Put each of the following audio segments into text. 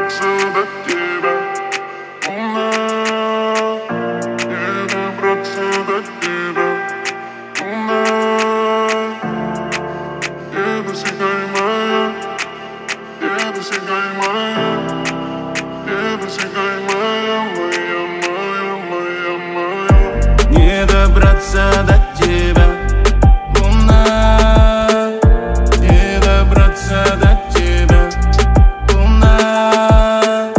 добраться до тебя, луна. Не добраться до тебя, луна. Недосягаемая, недосягаемая, недосягаемая, моя. Не добраться до тебя, луна. Не добраться до тебя, луна.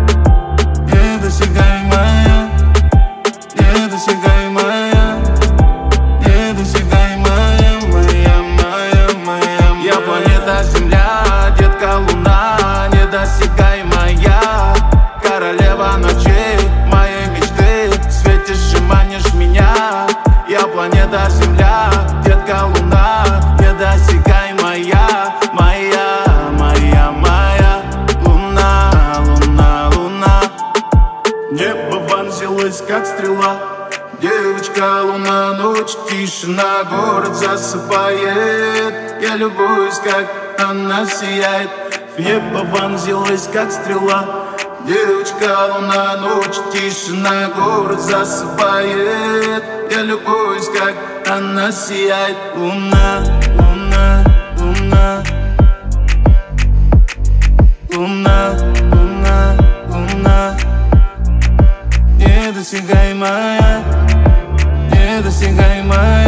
Недосягаемая, недосягаемая, недосягаемая, моя. Я планета Земля, детка Луна, недосягаемая, королева ночей, моей мечты, светишь и манишь меня. Я планета Земля, детка Луна, недосягаемая, моя луна, луна. Небо вонзилось, как стрела. Девочка, луна, ночь, тишина, город засыпает. Я любуюсь, как она сияет. В небо вонзилась, как стрела. Девочка, луна, ночь, тишина, город засыпает. Я любуюсь, как она сияет. Луна, луна, луна. Луна, луна, луна. Недосягаемая, недосягаемая.